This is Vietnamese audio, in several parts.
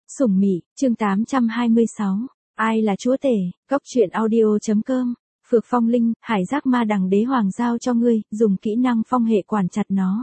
Sủng Mị, chương 826. Ai là chúa tể? Góc truyện audio.com. Phược Phong Linh, Hải Giác Ma Đằng Đế Hoàng giao cho ngươi, dùng kỹ năng phong hệ quản chặt nó.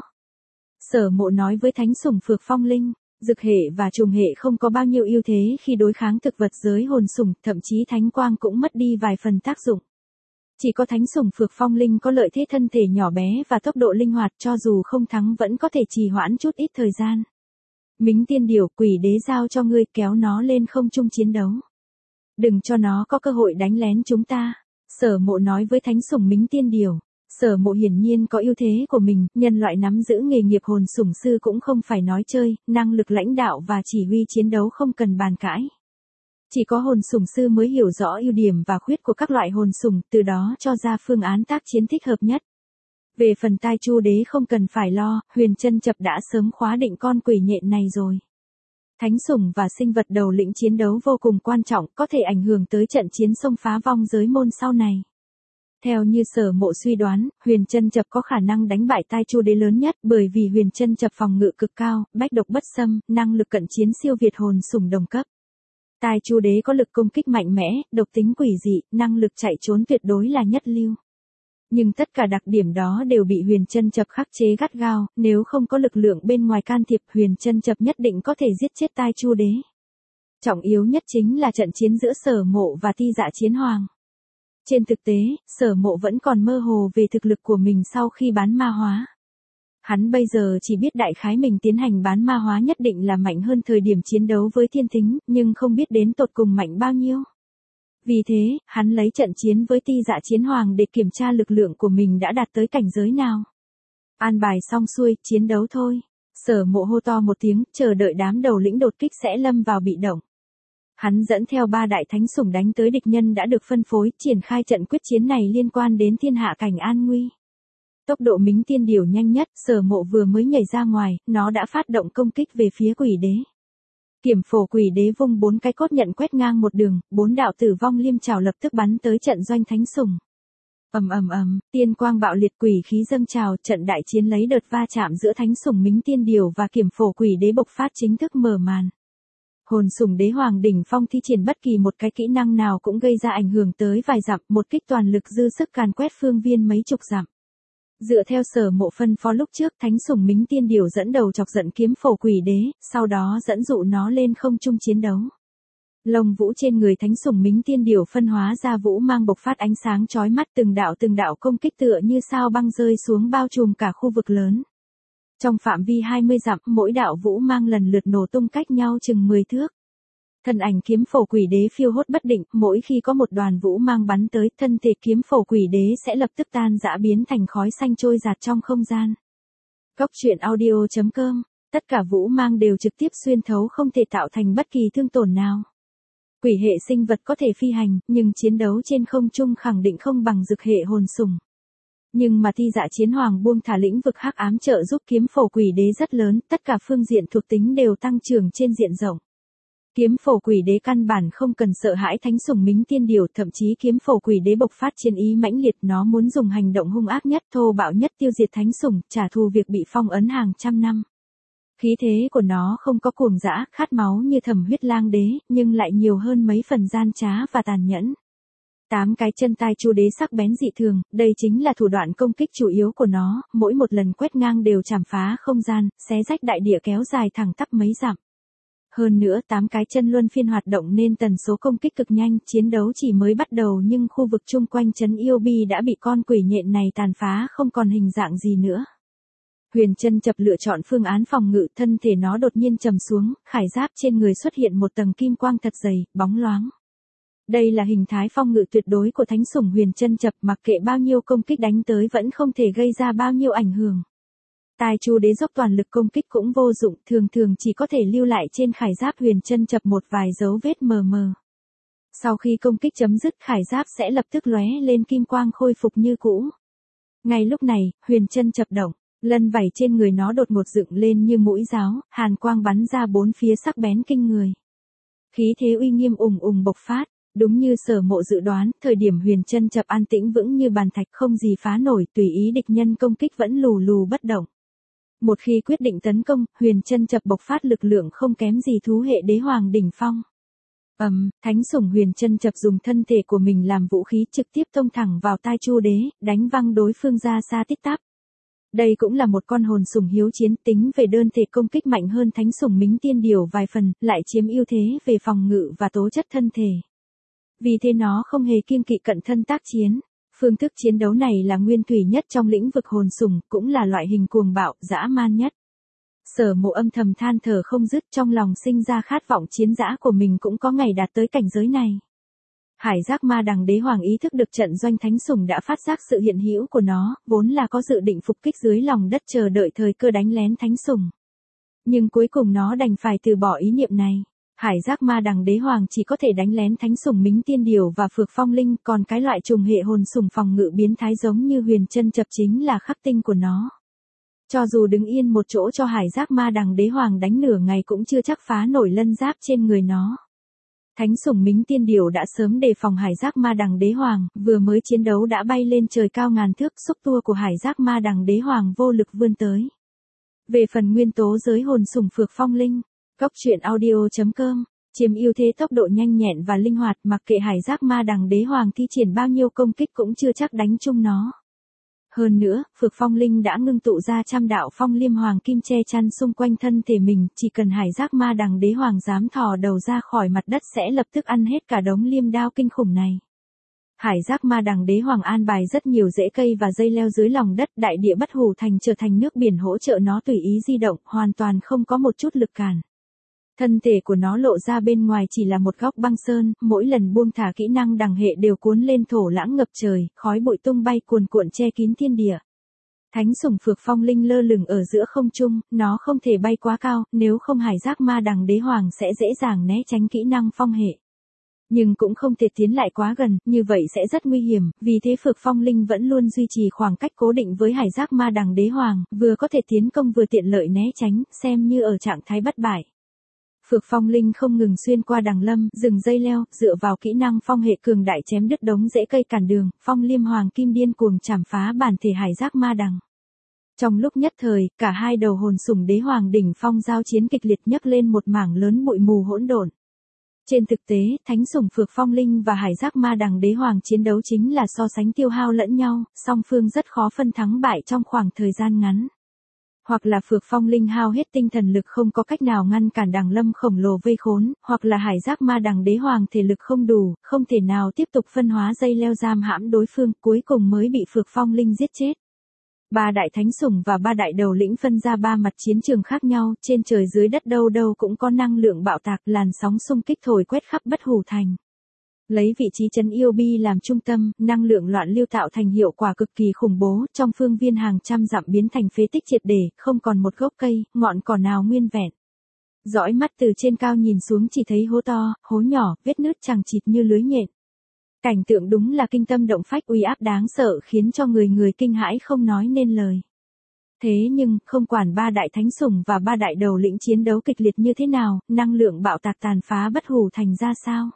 Sở Mộ nói với thánh sủng Phược Phong Linh, dược hệ và trùng hệ không có bao nhiêu ưu thế khi đối kháng thực vật giới hồn sủng, thậm chí thánh quang cũng mất đi vài phần tác dụng. Chỉ có thánh sủng Phược Phong Linh có lợi thế thân thể nhỏ bé và tốc độ linh hoạt, cho dù không thắng vẫn có thể trì hoãn chút ít thời gian. Mính Tiên Điểu, Quỷ Đế giao cho ngươi, kéo nó lên không trung chiến đấu. Đừng cho nó có cơ hội đánh lén chúng ta. Sở Mộ nói với thánh sủng Mính Tiên Điểu. Sở Mộ hiển nhiên có ưu thế của mình, nhân loại nắm giữ nghề nghiệp hồn sủng sư cũng không phải nói chơi, năng lực lãnh đạo và chỉ huy chiến đấu không cần bàn cãi. Chỉ có hồn sủng sư mới hiểu rõ ưu điểm và khuyết của các loại hồn sủng, từ đó cho ra phương án tác chiến thích hợp nhất. Về phần Tai Chu Đế không cần phải lo, Huyền Chân Chập đã sớm khóa định con quỷ nhện này rồi. Thánh sủng và sinh vật đầu lĩnh chiến đấu vô cùng quan trọng, có thể ảnh hưởng tới trận chiến xông phá vong giới môn sau này. Theo như Sở Mộ suy đoán, Huyền Chân Chập có khả năng đánh bại Tai Chu Đế lớn nhất, bởi vì Huyền Chân Chập phòng ngự cực cao, bách độc bất xâm, năng lực cận chiến siêu việt hồn sủng đồng cấp. Tai Chu Đế có lực công kích mạnh mẽ, độc tính quỷ dị, năng lực chạy trốn tuyệt đối là nhất lưu. Nhưng tất cả đặc điểm đó đều bị Huyền Chân Chập khắc chế gắt gao, nếu không có lực lượng bên ngoài can thiệp, Huyền Chân Chập nhất định có thể giết chết Tai Chu Đế. Trọng yếu nhất chính là trận chiến giữa Sở Mộ và Ti Dạ Chiến Hoàng. Trên thực tế, Sở Mộ vẫn còn mơ hồ về thực lực của mình sau khi bán ma hóa. Hắn bây giờ chỉ biết đại khái mình tiến hành bán ma hóa nhất định là mạnh hơn thời điểm chiến đấu với thiên tính, nhưng không biết đến tột cùng mạnh bao nhiêu. Vì thế, hắn lấy trận chiến với Ti Dạ Chiến Hoàng để kiểm tra lực lượng của mình đã đạt tới cảnh giới nào. An bài xong xuôi, chiến đấu thôi. Sở Mộ hô to một tiếng, chờ đợi đám đầu lĩnh đột kích sẽ lâm vào bị động. Hắn dẫn theo 3 đại thánh sủng đánh tới địch nhân đã được phân phối, triển khai trận quyết chiến này liên quan đến thiên hạ cảnh an nguy. Tốc độ Mính Tiên Điểu nhanh nhất, Sở Mộ vừa mới nhảy ra ngoài, nó đã phát động công kích về phía Quỷ Đế. Kiểm Phổ Quỷ Đế vung 4 cái cốt nhận quét ngang một đường, 4 đạo tử vong liêm trảo lập tức bắn tới trận doanh thánh sủng. Ầm ầm ầm, tiên quang bạo liệt, quỷ khí dâng trào, trận đại chiến lấy đợt va chạm giữa thánh sủng Mính Tiên Điểu và Kiểm Phổ Quỷ Đế bộc phát chính thức mở màn. Hồn sủng Đế Hoàng đỉnh phong thi triển bất kỳ một cái kỹ năng nào cũng gây ra ảnh hưởng tới vài dặm, một kích toàn lực dư sức càn quét phương viên mấy chục dặm. Dựa theo Sở Mộ phân phó lúc trước, thánh sủng Mính Tiên Điểu dẫn đầu chọc giận Kiếm Phổ Quỷ Đế, sau đó dẫn dụ nó lên không trung chiến đấu. Lông vũ trên người thánh sủng Mính Tiên Điểu phân hóa ra vũ mang bộc phát ánh sáng chói mắt, từng đạo công kích tựa như sao băng rơi xuống bao trùm cả khu vực lớn. Trong phạm vi 20 dặm, mỗi đạo vũ mang lần lượt nổ tung cách nhau chừng 10 thước. Thân ảnh Kiếm Phổ Quỷ Đế phiêu hốt bất định, mỗi khi có một đoàn vũ mang bắn tới, thân thể Kiếm Phổ Quỷ Đế sẽ lập tức tan rã biến thành khói xanh trôi dạt trong không gian. Góc truyện audio.com. Tất cả vũ mang đều trực tiếp xuyên thấu, không thể tạo thành bất kỳ thương tổn nào. Quỷ hệ sinh vật có thể phi hành, nhưng chiến đấu trên không trung khẳng định không bằng dược hệ hồn sủng. Nhưng mà Ti Dạ Chiến Hoàng buông thả lĩnh vực hắc ám trợ giúp Kiếm Phổ Quỷ Đế rất lớn, tất cả phương diện thuộc tính đều tăng trưởng trên diện rộng. Kiếm Phổ Quỷ Đế căn bản không cần sợ hãi thánh sủng Mính Tiên Điểu, thậm chí Kiếm Phổ Quỷ Đế bộc phát chiến ý mãnh liệt, nó muốn dùng hành động hung ác nhất, thô bạo nhất tiêu diệt thánh sủng, trả thù việc bị phong ấn hàng trăm năm. Khí thế của nó không có cuồng dã, khát máu như Thẩm Huyết Lang Đế, nhưng lại nhiều hơn mấy phần gian trá và tàn nhẫn. 8 cái chân Tai Chu Đế sắc bén dị thường, đây chính là thủ đoạn công kích chủ yếu của nó, mỗi một lần quét ngang đều chảm phá không gian, xé rách đại địa kéo dài thẳng tắp mấy dặm. Hơn nữa 8 cái chân luân phiên hoạt động nên tần số công kích cực nhanh, chiến đấu chỉ mới bắt đầu nhưng khu vực chung quanh trấn Yêu Bi đã bị con quỷ nhện này tàn phá không còn hình dạng gì nữa. Huyền Chân Chập lựa chọn phương án phòng ngự, thân thể nó đột nhiên trầm xuống, khải giáp trên người xuất hiện một tầng kim quang thật dày, bóng loáng. Đây là hình thái phòng ngự tuyệt đối của thánh sủng Huyền Chân Chập, mặc kệ bao nhiêu công kích đánh tới vẫn không thể gây ra bao nhiêu ảnh hưởng. Tai Chu Đế dốc toàn lực công kích cũng vô dụng, thường chỉ có thể lưu lại trên khải giáp Huyền Chân Chập một vài dấu vết mờ mờ. Sau khi công kích chấm dứt, khải giáp sẽ lập tức lóe lên kim quang khôi phục như cũ. Ngay lúc này, Huyền Chân Chập động, lân vảy trên người nó đột ngột dựng lên như mũi giáo, hàn quang bắn ra bốn phía sắc bén kinh người. Khí thế uy nghiêm ùng ùng bộc phát. Đúng như Sở Mộ dự đoán, thời điểm Huyền Chân Chập an tĩnh vững như bàn thạch, không gì phá nổi, tùy ý địch nhân công kích vẫn lù lù bất động. Một khi quyết định tấn công, Huyền Chân Chập bộc phát lực lượng không kém gì thú hệ đế hoàng đỉnh phong. Thánh sủng Huyền Chân Chập dùng thân thể của mình làm vũ khí trực tiếp tông thẳng vào tai Chu đế, đánh văng đối phương ra xa tít tắp. Đây cũng là một con hồn sủng hiếu chiến, tính về đơn thể công kích mạnh hơn thánh sủng Mính Tiên Điểu vài phần, lại chiếm ưu thế về phòng ngự và tố chất thân thể. Vì thế nó không hề kiêng kỵ cận thân tác chiến. Phương thức chiến đấu này là nguyên thủy nhất trong lĩnh vực hồn sủng, cũng là loại hình cuồng bạo, dã man nhất. Sở Mộ âm thầm than thở không dứt, trong lòng sinh ra khát vọng chiến dã của mình cũng có ngày đạt tới cảnh giới này. Hải Giác Ma Đằng Đế Hoàng ý thức được trận doanh thánh sủng đã phát giác sự hiện hữu của nó, vốn là có dự định phục kích dưới lòng đất chờ đợi thời cơ đánh lén thánh sủng. Nhưng cuối cùng nó đành phải từ bỏ ý niệm này. Hải Giác Ma Đằng Đế Hoàng chỉ có thể đánh lén thánh sủng Mính Tiên Điểu và Phược Phong Linh, còn cái loại trùng hệ hồn sủng phòng ngự biến thái giống như Huyền Chân Chập chính là khắc tinh của nó. Cho dù đứng yên một chỗ cho Hải Giác Ma Đằng Đế Hoàng đánh nửa ngày cũng chưa chắc phá nổi lân giáp trên người nó. Thánh sủng Mính Tiên Điểu đã sớm đề phòng Hải Giác Ma Đằng Đế Hoàng, vừa mới chiến đấu đã bay lên trời cao ngàn thước, xúc tua của Hải Giác Ma Đằng Đế Hoàng vô lực vươn tới. Về phần nguyên tố giới hồn sủng Phược Phong Linh, Cốc truyện audio.com, chiếm ưu thế tốc độ nhanh nhẹn và linh hoạt, mặc kệ Hải Giác Ma Đằng Đế Hoàng thi triển bao nhiêu công kích cũng chưa chắc đánh chung nó. Hơn nữa, Phược Phong Linh đã ngưng tụ ra trăm đạo phong liêm hoàng kim che chắn xung quanh thân thể mình, chỉ cần Hải Giác Ma Đằng Đế Hoàng dám thò đầu ra khỏi mặt đất sẽ lập tức ăn hết cả đống liêm đao kinh khủng này. Hải Giác Ma Đằng Đế Hoàng an bài rất nhiều rễ cây và dây leo dưới lòng đất, đại địa Bất Hủ Thành trở thành nước biển hỗ trợ nó tùy ý di động, hoàn toàn không có một chút lực cản. Thân thể của nó lộ ra bên ngoài chỉ là một góc băng sơn, mỗi lần buông thả kỹ năng đằng hệ đều cuốn lên thổ lãng ngập trời, khói bụi tung bay cuồn cuộn che kín thiên địa. Thánh sủng Phược Phong Linh lơ lửng ở giữa không trung, nó không thể bay quá cao, nếu không Hải Giác Ma Đằng Đế Hoàng sẽ dễ dàng né tránh kỹ năng phong hệ. Nhưng cũng không thể tiến lại quá gần, như vậy sẽ rất nguy hiểm, vì thế Phược Phong Linh vẫn luôn duy trì khoảng cách cố định với Hải Giác Ma Đằng Đế Hoàng, vừa có thể tiến công vừa tiện lợi né tránh, xem như ở trạng thái bất bại. Phược Phong Linh không ngừng xuyên qua đằng lâm, rừng dây leo, dựa vào kỹ năng phong hệ cường đại chém đứt đống rễ cây cản đường, phong liêm hoàng kim điên cuồng chảm phá bản thể Hải Giác Ma Đằng. Trong lúc nhất thời, cả hai đầu hồn sủng đế hoàng đỉnh phong giao chiến kịch liệt nhấc lên một mảng lớn bụi mù hỗn độn. Trên thực tế, thánh sủng Phược Phong Linh và Hải Giác Ma Đằng Đế Hoàng chiến đấu chính là so sánh tiêu hao lẫn nhau, song phương rất khó phân thắng bại trong khoảng thời gian ngắn. Hoặc là Phược Phong Linh hao hết tinh thần lực không có cách nào ngăn cản đằng lâm khổng lồ vây khốn, hoặc là Hải Giác Ma Đằng Đế Hoàng thể lực không đủ, không thể nào tiếp tục phân hóa dây leo giam hãm đối phương, cuối cùng mới bị Phược Phong Linh giết chết. Ba đại thánh sủng và ba đại đầu lĩnh phân ra ba mặt chiến trường khác nhau, trên trời dưới đất đâu đâu cũng có năng lượng bạo tạc, làn sóng xung kích thổi quét khắp Bất Hủ Thành. Lấy vị trí trấn Yêu Bi làm trung tâm, năng lượng loạn lưu tạo thành hiệu quả cực kỳ khủng bố, trong phương viên hàng trăm dặm biến thành phế tích triệt để, không còn một gốc cây, ngọn cỏ nào nguyên vẹn. Dõi mắt từ trên cao nhìn xuống chỉ thấy hố to, hố nhỏ, vết nứt chằng chịt như lưới nhện. Cảnh tượng đúng là kinh tâm động phách, uy áp đáng sợ khiến cho người người kinh hãi không nói nên lời. Thế nhưng, không quản ba đại thánh sủng và ba đại đầu lĩnh chiến đấu kịch liệt như thế nào, năng lượng bạo tạc tàn phá Bất Hủ Thành ra sao?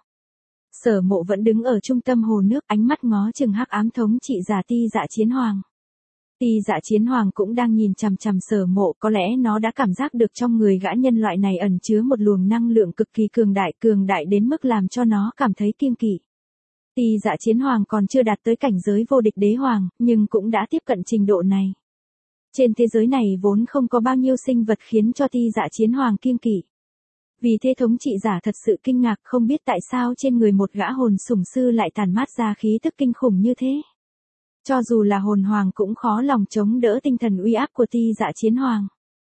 Sở Mộ vẫn đứng ở trung tâm hồ nước, ánh mắt ngó chừng hắc ám thống trị giả Ti Dạ Chiến Hoàng. Ti Dạ Chiến Hoàng cũng đang nhìn chằm chằm Sở Mộ, có lẽ nó đã cảm giác được trong người gã nhân loại này ẩn chứa một luồng năng lượng cực kỳ cường đại đến mức làm cho nó cảm thấy kiêng kỵ. Ti Dạ Chiến Hoàng còn chưa đạt tới cảnh giới vô địch đế hoàng, nhưng cũng đã tiếp cận trình độ này. Trên thế giới này vốn không có bao nhiêu sinh vật khiến cho Ti Dạ Chiến Hoàng kiêng kỵ. Vì thế thống trị giả thật sự kinh ngạc, không biết tại sao trên người một gã hồn sủng sư lại tản mát ra khí tức kinh khủng như thế. Cho dù là hồn hoàng cũng khó lòng chống đỡ tinh thần uy áp của Ti Dạ Chiến Hoàng.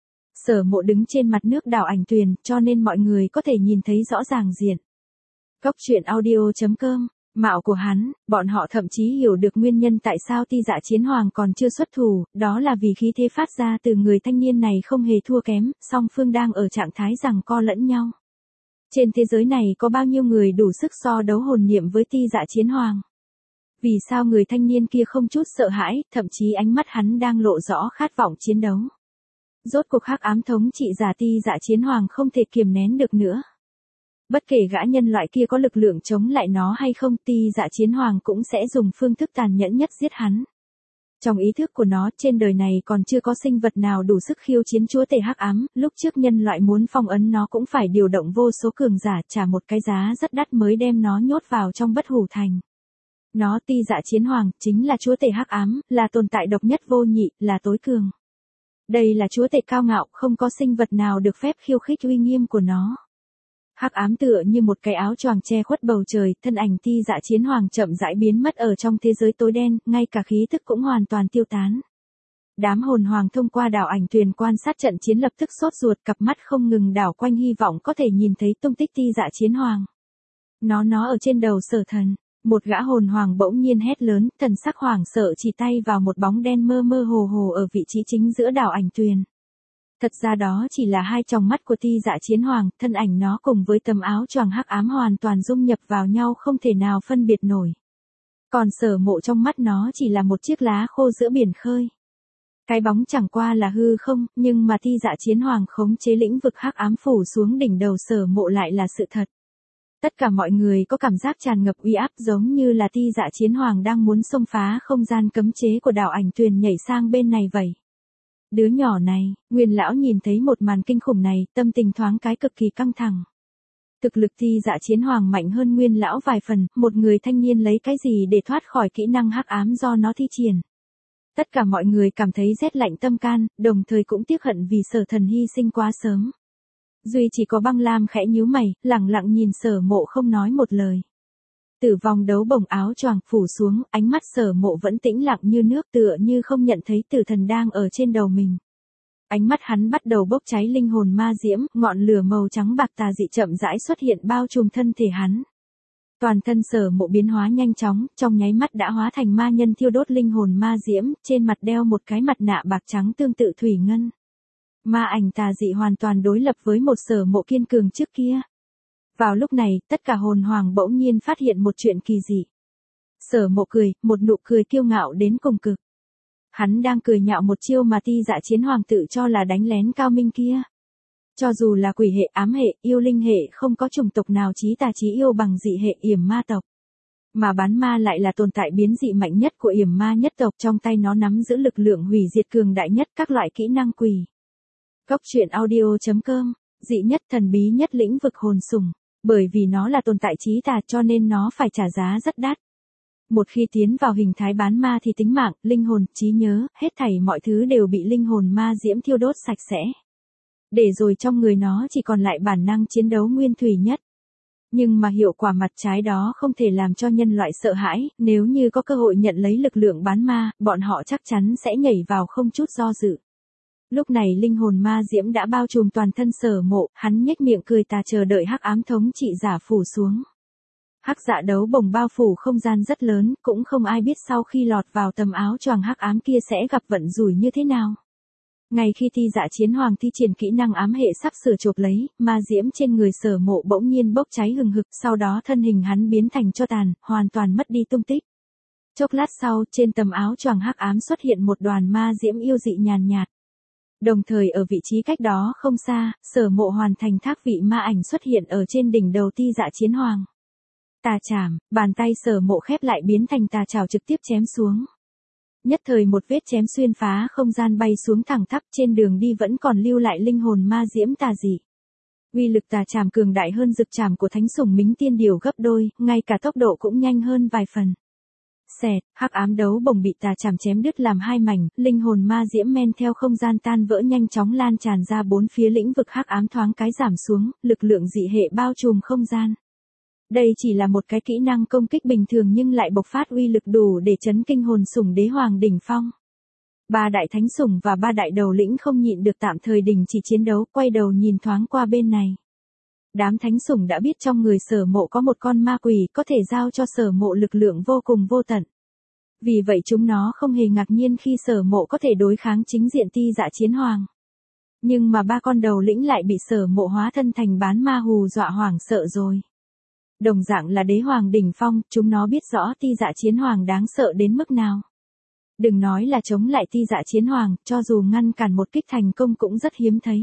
Sở Mộ đứng trên mặt nước đảo ảnh tuyền, cho nên mọi người có thể nhìn thấy rõ ràng diện. Cốc truyện audio.com, mạo của hắn, bọn họ thậm chí hiểu được nguyên nhân tại sao Ti Dạ Chiến Hoàng còn chưa xuất thủ, đó là vì khí thế phát ra từ người thanh niên này không hề thua kém, song phương đang ở trạng thái giằng co lẫn nhau. Trên thế giới này có bao nhiêu người đủ sức so đấu hồn niệm với Ti Dạ Chiến Hoàng? Vì sao người thanh niên kia không chút sợ hãi, thậm chí ánh mắt hắn đang lộ rõ khát vọng chiến đấu? Rốt cuộc hắc ám thống trị giả Ti Dạ Chiến Hoàng không thể kiềm nén được nữa. Bất kể gã nhân loại kia có lực lượng chống lại nó hay không, Ti Dạ Chiến Hoàng cũng sẽ dùng phương thức tàn nhẫn nhất giết hắn. Trong ý thức của nó, trên đời này còn chưa có sinh vật nào đủ sức khiêu chiến chúa tể hắc ám, lúc trước nhân loại muốn phong ấn nó cũng phải điều động vô số cường giả trả một cái giá rất đắt mới đem nó nhốt vào trong bất hủ thành. Nó Ti Dạ Chiến Hoàng, chính là chúa tể hắc ám, là tồn tại độc nhất vô nhị, là tối cường. Đây là chúa tể cao ngạo, không có sinh vật nào được phép khiêu khích uy nghiêm của nó. Hắc ám tựa như một cái áo choàng che khuất bầu trời, thân ảnh Ti Dạ Chiến Hoàng chậm rãi biến mất ở trong thế giới tối đen, ngay cả khí tức cũng hoàn toàn tiêu tán. Đám hồn hoàng thông qua đảo ảnh thuyền quan sát trận chiến lập tức sốt ruột, cặp mắt không ngừng đảo quanh hy vọng có thể nhìn thấy tung tích Ti Dạ Chiến Hoàng. Nó ở trên đầu Sở Thần. Một gã hồn hoàng bỗng nhiên hét lớn, thần sắc hoảng sợ chỉ tay vào một bóng đen mơ mơ hồ hồ ở vị trí chính giữa đảo ảnh tuyền. Thật ra đó chỉ là hai tròng mắt của Ti Dạ Chiến Hoàng, thân ảnh nó cùng với tấm áo choàng hắc ám hoàn toàn dung nhập vào nhau không thể nào phân biệt nổi. Còn Sở Mộ trong mắt nó chỉ là một chiếc lá khô giữa biển khơi. Cái bóng chẳng qua là hư không, nhưng mà Ti Dạ Chiến Hoàng khống chế lĩnh vực hắc ám phủ xuống đỉnh đầu Sở Mộ lại là sự thật. Tất cả mọi người có cảm giác tràn ngập uy áp giống như là Ti Dạ Chiến Hoàng đang muốn xông phá không gian cấm chế của đảo ảnh tuyền nhảy sang bên này vậy. Đứa nhỏ này, Nguyên lão nhìn thấy một màn kinh khủng này, tâm tình thoáng cái cực kỳ căng thẳng. Thực lực Ti Dạ Chiến Hoàng mạnh hơn Nguyên lão vài phần, một người thanh niên lấy cái gì để thoát khỏi kỹ năng hắc ám do nó thi triển. Tất cả mọi người cảm thấy rét lạnh tâm can, đồng thời cũng tiếc hận vì Sở Thần hy sinh quá sớm. Duy chỉ có Băng Lam khẽ nhíu mày, lẳng lặng nhìn Sở Mộ không nói một lời. Từ vòng đấu bồng áo choàng phủ xuống, ánh mắt Sở Mộ vẫn tĩnh lặng như nước tựa như không nhận thấy tử thần đang ở trên đầu mình. Ánh mắt hắn bắt đầu bốc cháy linh hồn ma diễm, ngọn lửa màu trắng bạc tà dị chậm rãi xuất hiện bao trùm thân thể hắn. Toàn thân Sở Mộ biến hóa nhanh chóng, trong nháy mắt đã hóa thành ma nhân thiêu đốt linh hồn ma diễm, trên mặt đeo một cái mặt nạ bạc trắng tương tự thủy ngân. Ma ảnh tà dị hoàn toàn đối lập với một Sở Mộ kiên cường trước kia. Vào lúc này, tất cả hồn hoàng bỗng nhiên phát hiện một chuyện kỳ dị. Sở Mộ cười, một nụ cười kiêu ngạo đến cùng cực. Hắn đang cười nhạo một chiêu mà Ti Dạ Chiến Hoàng tự cho là đánh lén cao minh kia. Cho dù là quỷ hệ, ám hệ, yêu linh hệ, không có chủng tộc nào chí tà chí yêu bằng dị hệ yểm ma tộc. Mà bán ma lại là tồn tại biến dị mạnh nhất của yểm ma nhất tộc, trong tay nó nắm giữ lực lượng hủy diệt cường đại nhất các loại kỹ năng quỷ. Góc truyện audio.com, dị nhất thần bí nhất lĩnh vực hồn sủng. Bởi vì nó là tồn tại chí tà cho nên nó phải trả giá rất đắt. Một khi tiến vào hình thái bán ma thì tính mạng, linh hồn, trí nhớ, hết thảy mọi thứ đều bị linh hồn ma diễm thiêu đốt sạch sẽ. Để rồi trong người nó chỉ còn lại bản năng chiến đấu nguyên thủy nhất. Nhưng mà hiệu quả mặt trái đó không thể làm cho nhân loại sợ hãi, nếu như có cơ hội nhận lấy lực lượng bán ma, bọn họ chắc chắn sẽ nhảy vào không chút do dự. Lúc này linh hồn ma diễm đã bao trùm toàn thân Sở Mộ, hắn nhếch miệng cười tà chờ đợi hắc ám thống trị giả phủ xuống. Hắc dạ đấu bồng bao phủ không gian rất lớn, cũng không ai biết sau khi lọt vào tầm áo choàng hắc ám kia sẽ gặp vận rủi như thế nào. Ngay khi Ti Dạ Chiến Hoàng thi triển kỹ năng ám hệ sắp sửa chộp lấy, ma diễm trên người Sở Mộ bỗng nhiên bốc cháy hừng hực, sau đó thân hình hắn biến thành tro tàn, hoàn toàn mất đi tung tích. Chốc lát sau, trên tầm áo choàng hắc ám xuất hiện một đoàn ma diễm yêu dị nhàn nhạt. Đồng thời ở vị trí cách đó không xa, Sở Mộ hoàn thành thác vị ma ảnh xuất hiện ở trên đỉnh đầu Ti Dạ Chiến Hoàng. Tà chảm, bàn tay Sở Mộ khép lại biến thành tà chảo trực tiếp chém xuống. Nhất thời một vết chém xuyên phá không gian bay xuống thẳng tắp, trên đường đi vẫn còn lưu lại linh hồn ma diễm tà dị. Uy lực tà chảm cường đại hơn dực chảm của thánh sủng Mính Tiên Điều gấp đôi, ngay cả tốc độ cũng nhanh hơn vài phần. Xẹt, hắc ám đấu bồng bị tà chảm chém đứt làm hai mảnh, linh hồn ma diễm men theo không gian tan vỡ nhanh chóng lan tràn ra bốn phía, lĩnh vực hắc ám thoáng cái giảm xuống, lực lượng dị hệ bao trùm không gian. Đây chỉ là một cái kỹ năng công kích bình thường nhưng lại bộc phát uy lực đủ để chấn kinh hồn sủng đế hoàng đỉnh phong. Ba đại thánh sủng và ba đại đầu lĩnh không nhịn được tạm thời đình chỉ chiến đấu, quay đầu nhìn thoáng qua bên này. Đám thánh sủng đã biết trong người Sở Mộ có một con ma quỷ có thể giao cho Sở Mộ lực lượng vô cùng vô tận. Vì vậy chúng nó không hề ngạc nhiên khi Sở Mộ có thể đối kháng chính diện Ti Dạ Chiến Hoàng. Nhưng mà ba con đầu lĩnh lại bị Sở Mộ hóa thân thành bán ma hù dọa hoảng sợ rồi. Đồng dạng là đế hoàng đỉnh phong, chúng nó biết rõ Ti Dạ Chiến Hoàng đáng sợ đến mức nào. Đừng nói là chống lại Ti Dạ Chiến Hoàng, cho dù ngăn cản một kích thành công cũng rất hiếm thấy.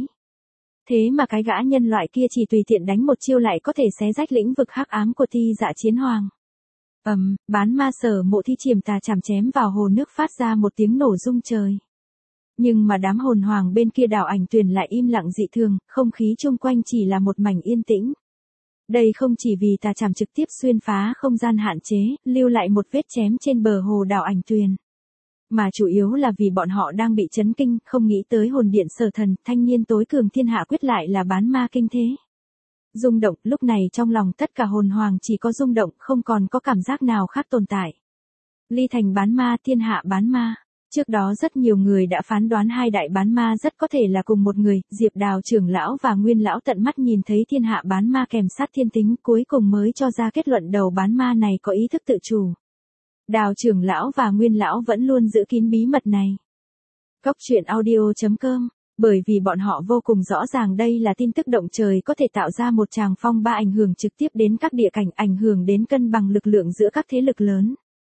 Thế mà cái gã nhân loại kia chỉ tùy tiện đánh một chiêu lại có thể xé rách lĩnh vực hắc ám của Ti Dạ Chiến Hoàng. Bán ma Sở Mộ thi triển tà chảm chém vào hồ nước phát ra một tiếng nổ rung trời. Nhưng mà đám hồn hoàng bên kia đảo ảnh tuyền lại im lặng dị thường, không khí chung quanh chỉ là một mảnh yên tĩnh. Đây không chỉ vì tà chảm trực tiếp xuyên phá không gian hạn chế, lưu lại một vết chém trên bờ hồ đảo ảnh tuyền. Mà chủ yếu là vì bọn họ đang bị chấn kinh, không nghĩ tới hồn điện Sở Thần, thanh niên tối cường thiên hạ quyết lại là bán ma kinh thế. Rung động, lúc này trong lòng tất cả hồn hoàng chỉ có rung động, không còn có cảm giác nào khác tồn tại. Ly Thành bán ma, thiên hạ bán ma. Trước đó rất nhiều người đã phán đoán hai đại bán ma rất có thể là cùng một người, Diệp Đào trưởng lão và Nguyên lão tận mắt nhìn thấy thiên hạ bán ma kèm sát thiên tính, cuối cùng mới cho ra kết luận đầu bán ma này có ý thức tự chủ. Đào trưởng lão và Nguyên lão vẫn luôn giữ kín bí mật này. Cốc truyện audio.com. Bởi vì bọn họ vô cùng rõ ràng đây là tin tức động trời có thể tạo ra một tràng phong ba ảnh hưởng trực tiếp đến các địa cảnh, ảnh hưởng đến cân bằng lực lượng giữa các thế lực lớn.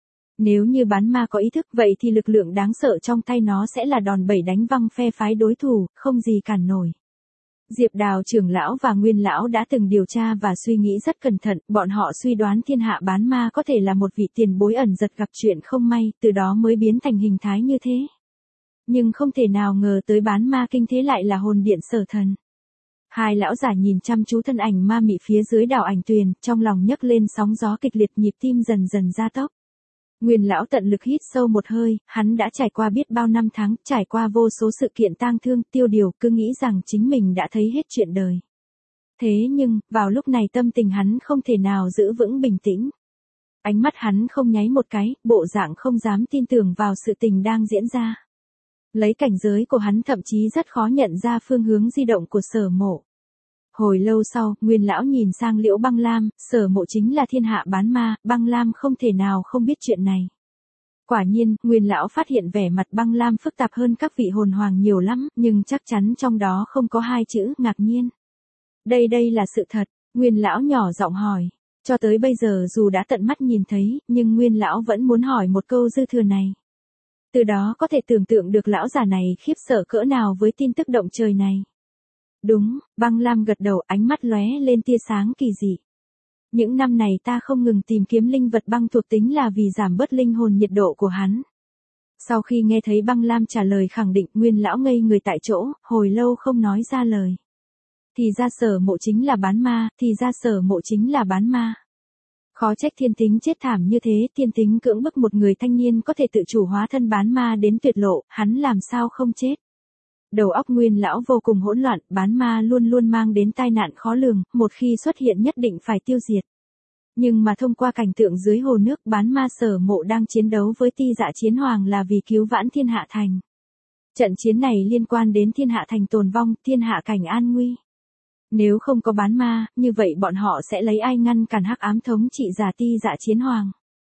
Nếu như bán ma có ý thức vậy thì lực lượng đáng sợ trong tay nó sẽ là đòn bẩy đánh văng phe phái đối thủ, không gì cản nổi. Diệp Đào trưởng lão và Nguyên lão đã từng điều tra và suy nghĩ rất cẩn thận, bọn họ suy đoán thiên hạ bán ma có thể là một vị tiền bối ẩn giật gặp chuyện không may, từ đó mới biến thành hình thái như thế. Nhưng không thể nào ngờ tới bán ma kinh thế lại là hồn điện Sở Thần. Hai lão giả nhìn chăm chú thân ảnh ma mị phía dưới đảo ảnh tuyền, trong lòng nhấc lên sóng gió kịch liệt, nhịp tim dần dần gia tốc. Nguyên lão tận lực hít sâu một hơi, hắn đã trải qua biết bao năm tháng, trải qua vô số sự kiện tang thương, tiêu điều, cứ nghĩ rằng chính mình đã thấy hết chuyện đời. Thế nhưng, vào lúc này tâm tình hắn không thể nào giữ vững bình tĩnh. Ánh mắt hắn không nháy một cái, bộ dạng không dám tin tưởng vào sự tình đang diễn ra. Lấy cảnh giới của hắn thậm chí rất khó nhận ra phương hướng di động của Sở Mộ. Hồi lâu sau, Nguyên lão nhìn sang Liễu Băng Lam, Sở Mộ chính là thiên hạ bán ma, Băng Lam không thể nào không biết chuyện này. Quả nhiên, Nguyên lão phát hiện vẻ mặt Băng Lam phức tạp hơn các vị hồn hoàng nhiều lắm, nhưng chắc chắn trong đó không có hai chữ ngạc nhiên. Đây là sự thật, Nguyên lão nhỏ giọng hỏi. Cho tới bây giờ dù đã tận mắt nhìn thấy, nhưng Nguyên lão vẫn muốn hỏi một câu dư thừa này. Từ đó có thể tưởng tượng được lão già này khiếp sợ cỡ nào với tin tức động trời này. Đúng, Băng Lam gật đầu, ánh mắt lóe lên tia sáng kỳ dị. Những năm này ta không ngừng tìm kiếm linh vật băng thuộc tính là vì giảm bớt linh hồn nhiệt độ của hắn. Sau khi nghe thấy Băng Lam trả lời khẳng định, Nguyên lão ngây người tại chỗ, hồi lâu không nói ra lời. Thì ra Sở Mộ chính là bán ma, thì ra Sở Mộ chính là bán ma. Khó trách thiên tính chết thảm như thế, thiên tính cưỡng bức một người thanh niên có thể tự chủ hóa thân bán ma đến tuyệt lộ, hắn làm sao không chết. Đầu óc Nguyên lão vô cùng hỗn loạn, bán ma luôn luôn mang đến tai nạn khó lường, một khi xuất hiện nhất định phải tiêu diệt. Nhưng mà thông qua cảnh tượng dưới hồ nước, bán ma Sở Mộ đang chiến đấu với Ti Dạ Chiến Hoàng là vì cứu vãn thiên hạ thành. Trận chiến này liên quan đến thiên hạ thành tồn vong, thiên hạ cảnh an nguy. Nếu không có bán ma, như vậy bọn họ sẽ lấy ai ngăn cản hắc ám thống trị giả Ti Dạ Chiến Hoàng.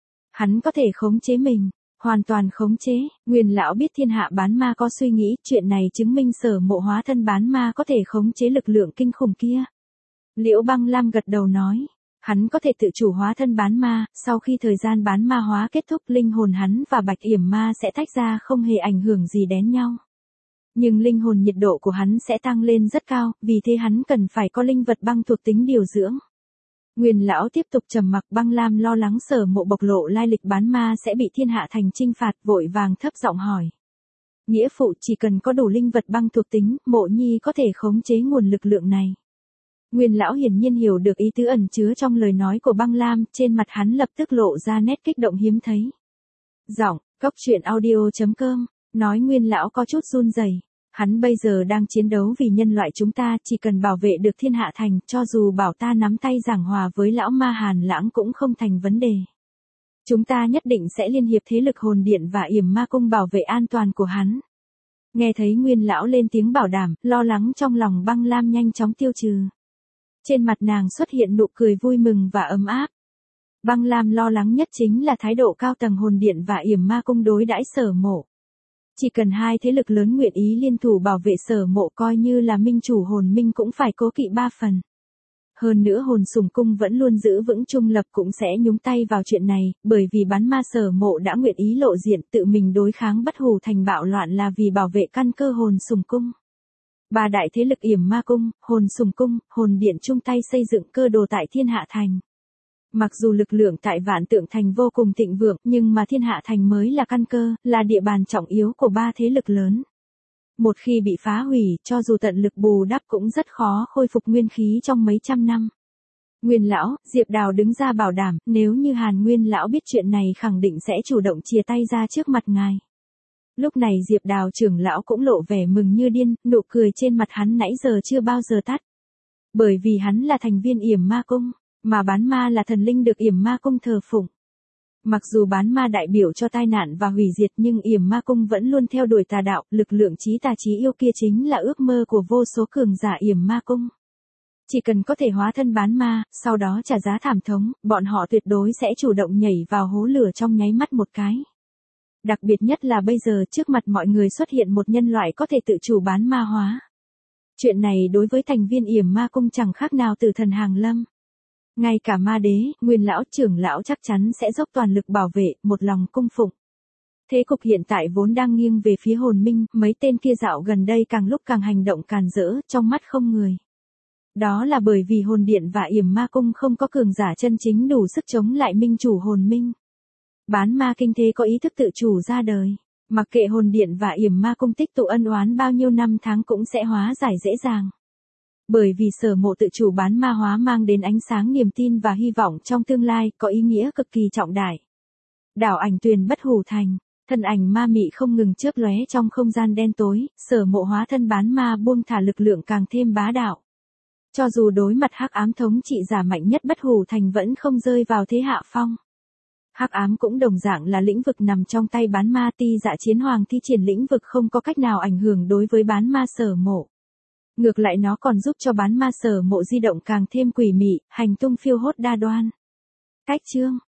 Hắn có thể khống chế mình, hoàn toàn khống chế. Nguyên lão biết thiên hạ bán ma có suy nghĩ, chuyện này chứng minh Sở Mộ hóa thân bán ma có thể khống chế lực lượng kinh khủng kia. Liễu Băng Lam gật đầu nói, hắn có thể tự chủ hóa thân bán ma, sau khi thời gian bán ma hóa kết thúc, linh hồn hắn và Bạch Yểm Ma sẽ tách ra, không hề ảnh hưởng gì đến nhau. Nhưng linh hồn nhiệt độ của hắn sẽ tăng lên rất cao, vì thế hắn cần phải có linh vật băng thuộc tính điều dưỡng. Nguyên lão tiếp tục trầm mặc. Băng Lam lo lắng Sở Mộ bộc lộ lai lịch bán ma sẽ bị thiên hạ thành trinh phạt, vội vàng thấp giọng hỏi. Nghĩa phụ, chỉ cần có đủ linh vật băng thuộc tính, Mộ nhi có thể khống chế nguồn lực lượng này. Nguyên lão hiển nhiên hiểu được ý tứ ẩn chứa trong lời nói của Băng Lam, trên mặt hắn lập tức lộ ra nét kích động hiếm thấy. Giọng, Cốc truyện audio.com, nói Nguyên lão có chút run rẩy. Hắn bây giờ đang chiến đấu vì nhân loại chúng ta, chỉ cần bảo vệ được thiên hạ thành, cho dù bảo ta nắm tay giảng hòa với lão ma Hàn Lãng cũng không thành vấn đề. Chúng ta nhất định sẽ liên hiệp thế lực hồn điện và Yểm Ma cung bảo vệ an toàn của hắn. Nghe thấy Nguyên lão lên tiếng bảo đảm, lo lắng trong lòng Băng Lam nhanh chóng tiêu trừ. Trên mặt nàng xuất hiện nụ cười vui mừng và ấm áp. Băng Lam lo lắng nhất chính là thái độ cao tầng hồn điện và Yểm Ma cung đối đãi Sở Mộ. Chỉ cần hai thế lực lớn nguyện ý liên thủ bảo vệ Sở Mộ, coi như là minh chủ hồn minh cũng phải cố kỵ 3 phần. Hơn nữa hồn sùng cung vẫn luôn giữ vững trung lập cũng sẽ nhúng tay vào chuyện này, bởi vì bán ma Sở Mộ đã nguyện ý lộ diện tự mình đối kháng Bất Hủ thành bạo loạn là vì bảo vệ căn cơ hồn sùng cung. 3 đại thế lực Yểm Ma cung, hồn sùng cung, hồn điện chung tay xây dựng cơ đồ tại thiên hạ thành. Mặc dù lực lượng tại Vạn Tượng Thành vô cùng thịnh vượng, nhưng mà Thiên Hạ Thành mới là căn cơ, là địa bàn trọng yếu của ba thế lực lớn. Một khi bị phá hủy, cho dù tận lực bù đắp cũng rất khó khôi phục nguyên khí trong mấy trăm năm. Nguyên lão, Diệp Đào đứng ra bảo đảm, nếu như Hàn Nguyên lão biết chuyện này khẳng định sẽ chủ động chìa tay ra trước mặt ngài. Lúc này Diệp Đào trưởng lão cũng lộ vẻ mừng như điên, nụ cười trên mặt hắn nãy giờ chưa bao giờ tắt. Bởi vì hắn là thành viên Yểm Ma Cung, mà bán ma là thần linh được Yểm Ma Cung thờ phụng. Mặc dù bán ma đại biểu cho tai nạn và hủy diệt nhưng Yểm Ma Cung vẫn luôn theo đuổi tà đạo, lực lượng trí tà trí yêu kia chính là ước mơ của vô số cường giả Yểm Ma Cung. Chỉ cần có thể hóa thân bán ma, sau đó trả giá thảm thống, bọn họ tuyệt đối sẽ chủ động nhảy vào hố lửa trong nháy mắt một cái. Đặc biệt nhất là bây giờ trước mặt mọi người xuất hiện một nhân loại có thể tự chủ bán ma hóa. Chuyện này đối với thành viên Yểm Ma Cung chẳng khác nào tử thần hàng lâm. Ngay cả ma đế, nguyên lão, trưởng lão chắc chắn sẽ dốc toàn lực bảo vệ, một lòng cung phụng. Thế cục hiện tại vốn đang nghiêng về phía hồn minh, mấy tên kia dạo gần đây càng lúc càng hành động càn rỡ, trong mắt không người. Đó là bởi vì hồn điện và Yểm Ma Cung không có cường giả chân chính đủ sức chống lại minh chủ hồn minh. Bán ma kinh thế có ý thức tự chủ ra đời, mặc kệ hồn điện và Yểm Ma Cung tích tụ ân oán bao nhiêu năm tháng cũng sẽ hóa giải dễ dàng. Bởi vì Sở Mộ tự chủ bán ma hóa mang đến ánh sáng niềm tin và hy vọng trong tương lai, có ý nghĩa cực kỳ trọng đại. Đảo Ảnh Tuyền Bất Hủ Thành, thân ảnh ma mị không ngừng chớp lóe trong không gian đen tối, Sở Mộ hóa thân bán ma buông thả lực lượng càng thêm bá đạo. Cho dù đối mặt hắc ám thống trị giả mạnh nhất Bất Hủ Thành vẫn không rơi vào thế hạ phong. Hắc ám cũng đồng dạng là lĩnh vực nằm trong tay bán ma, Ti Dạ Chiến Hoàng thi triển lĩnh vực không có cách nào ảnh hưởng đối với bán ma Sở Mộ. Ngược lại nó còn giúp cho bán ma Sở Mộ di động càng thêm quỷ mị, hành tung phiêu hốt đa đoan. Cách chương